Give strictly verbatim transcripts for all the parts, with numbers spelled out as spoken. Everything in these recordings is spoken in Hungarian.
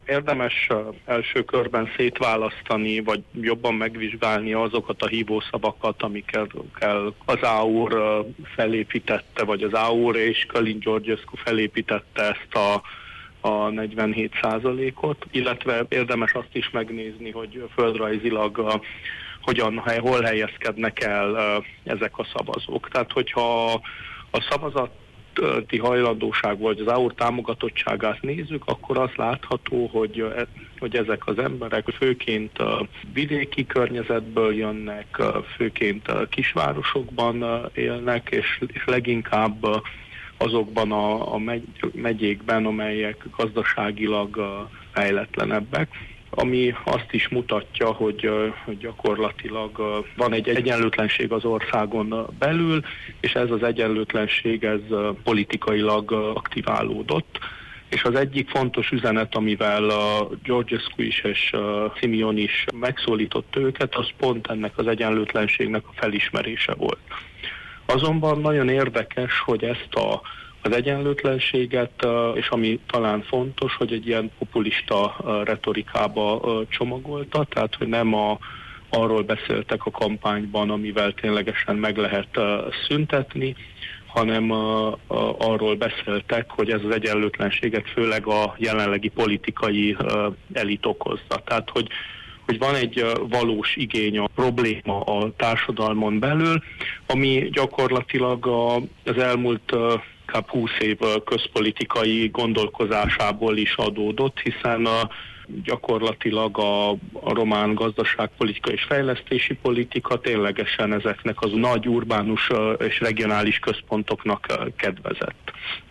Érdemes első körben szétválasztani, vagy jobban megvizsgálni azokat a hívószavakat, amikkel az á u er felépítette, vagy az á u er és Călin Georgescu felépítette ezt a, a negyvenhét százalékot, illetve érdemes azt is megnézni, hogy földrajzilag a, hogyan, hol helyezkednek el ezek a szavazók. Tehát, hogyha a szavazat hajlandóság vagy az á u er támogatottságát nézzük, akkor az látható, hogy, hogy ezek az emberek főként vidéki környezetből jönnek, főként kisvárosokban élnek, és, és leginkább azokban a, a megy, megyékben, amelyek gazdaságilag fejletlenebbek, ami azt is mutatja, hogy, hogy gyakorlatilag van egy egyenlőtlenség az országon belül, és ez az egyenlőtlenség ez politikailag aktiválódott. És az egyik fontos üzenet, amivel Georgescu is és Simeon is megszólított őket, az pont ennek az egyenlőtlenségnek a felismerése volt. Azonban nagyon érdekes, hogy ezt a az egyenlőtlenséget, és ami talán fontos, hogy egy ilyen populista retorikába csomagolta, tehát hogy nem a, arról beszéltek a kampányban, amivel ténylegesen meg lehet szüntetni, hanem arról beszéltek, hogy ez az egyenlőtlenséget főleg a jelenlegi politikai elit okozza. Tehát, hogy hogy van egy valós igény, a probléma a társadalmon belül, ami gyakorlatilag az elmúlt kb. húsz év közpolitikai gondolkozásából is adódott, hiszen a, gyakorlatilag a, a román gazdaságpolitika és fejlesztési politika ténylegesen ezeknek az nagy urbánus és regionális központoknak kedvezett.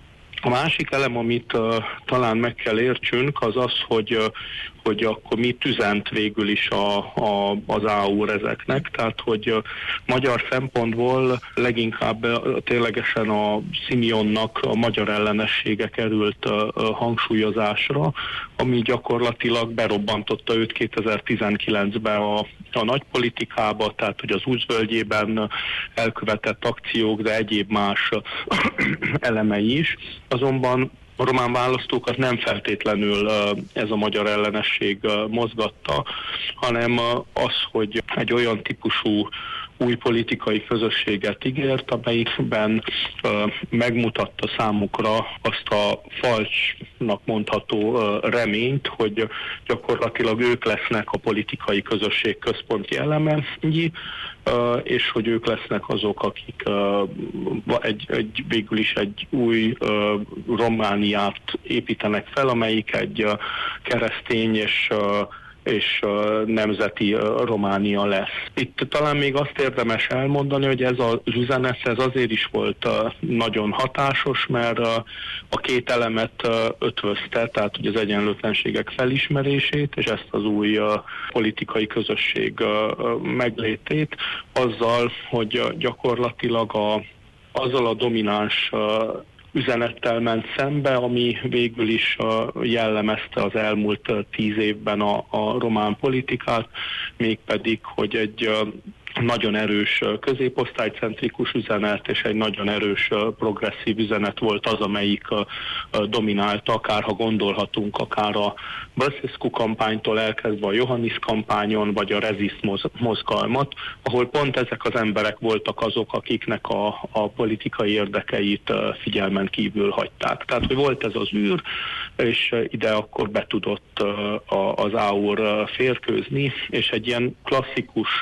A másik elem, amit uh, talán meg kell értsünk, az az, hogy, uh, hogy akkor mit üzent végül is a, a, az á u er ezeknek. Tehát, hogy uh, magyar szempontból leginkább uh, ténylegesen a Simeonnak a magyar ellenessége került uh, hangsúlyozásra, ami gyakorlatilag berobbantotta őt kétezer-tizenkilencben a, a nagypolitikába, tehát hogy az Újvölgyében elkövetett akciók, de egyéb más elemei is. Azonban a román választókat nem feltétlenül ez a magyar ellenesség mozgatta, hanem az, hogy egy olyan típusú új politikai közösséget ígért, amelyikben megmutatta számukra azt a falsnak mondható reményt, hogy gyakorlatilag ők lesznek a politikai közösség központi elemei, és hogy ők lesznek azok, akik egy, egy, végül is egy új Romániát építenek fel, amelyik egy keresztény és és nemzeti Románia lesz. Itt talán még azt érdemes elmondani, hogy ez az üzenet ez azért is volt nagyon hatásos, mert a két elemet ötvözte, tehát hogy az egyenlőtlenségek felismerését és ezt az új politikai közösség meglétét, azzal, hogy gyakorlatilag a, azzal a domináns üzenettel ment szembe, ami végül is jellemezte az elmúlt tíz évben a, a román politikát, mégpedig, hogy egy nagyon erős középosztálycentrikus üzenet és egy nagyon erős progresszív üzenet volt az, amelyik dominálta, akár ha gondolhatunk, akár a Băsescu kampánytól elkezdve a Iohannis kampányon, vagy a Resist mozgalmat, ahol pont ezek az emberek voltak azok, akiknek a, a politikai érdekeit figyelmen kívül hagyták. Tehát, hogy volt ez az űr, és ide akkor be tudott az á u er férkőzni, és egy ilyen klasszikus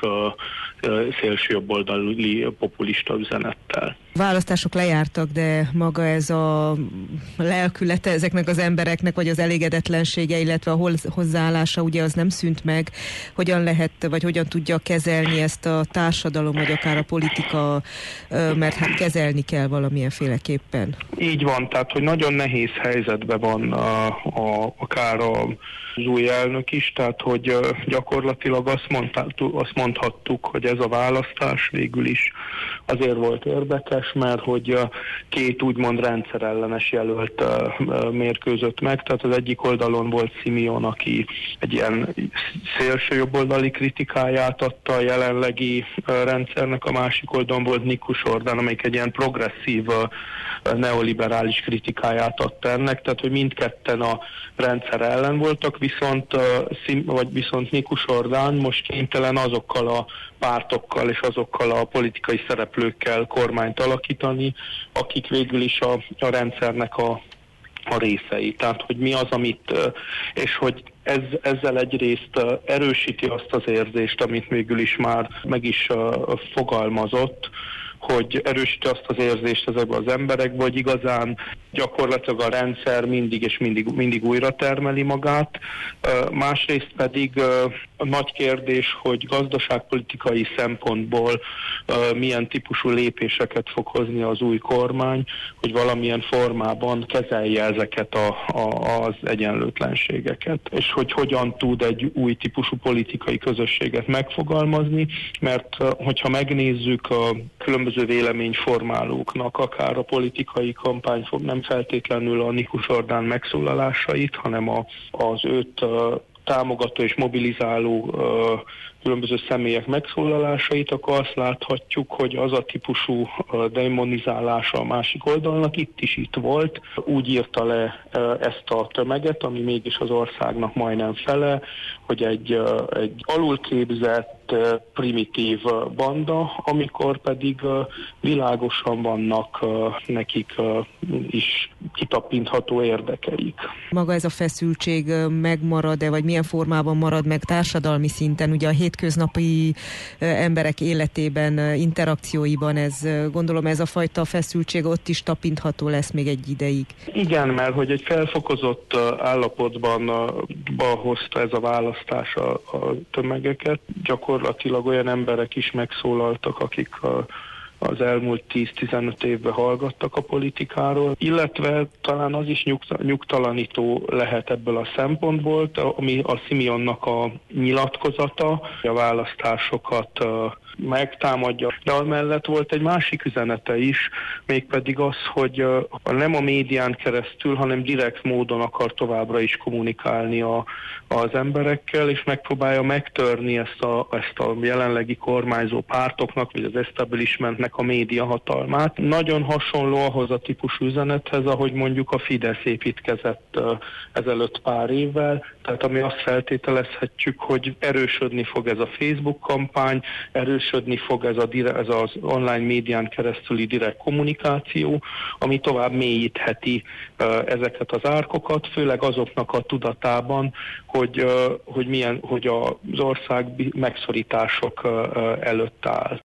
szélsőjobboldali populista üzenettel. Választások lejártak, de maga ez a lelkülete ezeknek az embereknek, vagy az elégedetlensége, illetve a hozzáállása, ugye az nem szűnt meg. Hogyan lehet, vagy hogyan tudja kezelni ezt a társadalom, vagy akár a politika, mert hát kezelni kell valamilyen féleképpen. Így van, tehát hogy nagyon nehéz helyzetben van a, a, akár a az új elnök is, tehát hogy gyakorlatilag azt, mondhattuk, azt mondhattuk, hogy ez a választás végül is azért volt érdekes, mert hogy két úgymond rendszerellenes jelölt mérkőzött meg, tehát az egyik oldalon volt Simeon, aki egy ilyen szélső jobboldali kritikáját adta a jelenlegi rendszernek, a másik oldalon volt Nikus Ordán, amelyik egy ilyen progresszív neoliberális kritikáját adta ennek, tehát hogy mindketten a rendszer ellen voltak, viszont, vagy viszont Nikus Ordán most kénytelen azokkal a pártokkal és azokkal a politikai szereplőkkel kormányt alakítani, akik végül is a, a rendszernek a, a részei. Tehát, hogy mi az, amit, és hogy ez, ezzel egyrészt erősíti azt az érzést, amit végül is már meg is fogalmazott, hogy erősíti azt az érzést ezekben az emberekben, hogy igazán gyakorlatilag a rendszer mindig és mindig, mindig újra termeli magát. Másrészt pedig a nagy kérdés, hogy gazdaságpolitikai szempontból milyen típusú lépéseket fog hozni az új kormány, hogy valamilyen formában kezelje ezeket a, a, az egyenlőtlenségeket, és hogy hogyan tud egy új típusú politikai közösséget megfogalmazni, mert hogyha megnézzük a különböző véleményformálóknak, akár a politikai kampány, nem feltétlenül a Nikus Ordán megszólalásait, hanem a, az őt támogató és mobilizáló uh, különböző személyek megszólalásait, akkor azt láthatjuk, hogy az a típusú uh, demonizálása a másik oldalnak itt is itt volt. Úgy írta le uh, ezt a tömeget, ami mégis az országnak majdnem fele, hogy egy, uh, egy alulképzett, uh, primitív uh, banda, amikor pedig uh, világosan vannak uh, nekik uh, is kitapintható érdekeik. Maga ez a feszültség megmarad-e, vagy milyen formában marad meg társadalmi szinten? Ugye a hétköznapi emberek életében, interakcióiban, ez, gondolom ez a fajta feszültség ott is tapintható lesz még egy ideig. Igen, mert hogy egy felfokozott állapotban hozta ez a választás a, a tömegeket. Gyakorlatilag olyan emberek is megszólaltak, akik a az elmúlt tíz-tizenöt évben hallgattak a politikáról, illetve talán az is nyugtalanító lehet ebből a szempontból, ami a Simeonnak a nyilatkozata, a választásokat megtámadja. De amellett volt egy másik üzenete is, mégpedig az, hogy nem a médián keresztül, hanem direkt módon akar továbbra is kommunikálni a, az emberekkel, és megpróbálja megtörni ezt a, ezt a jelenlegi kormányzó pártoknak, vagy az establishmentnek a média hatalmát. Nagyon hasonló ahhoz a típusú üzenethez, ahogy mondjuk a Fidesz építkezett ezelőtt pár évvel, tehát ami azt feltételezhetjük, hogy erősödni fog ez a Facebook kampány, erősödni fog ez, a, ez az online médián keresztüli direkt kommunikáció, ami tovább mélyítheti uh, ezeket az árkokat, főleg azoknak a tudatában, hogy, uh, hogy, milyen, hogy az ország megszorítások uh, előtt áll.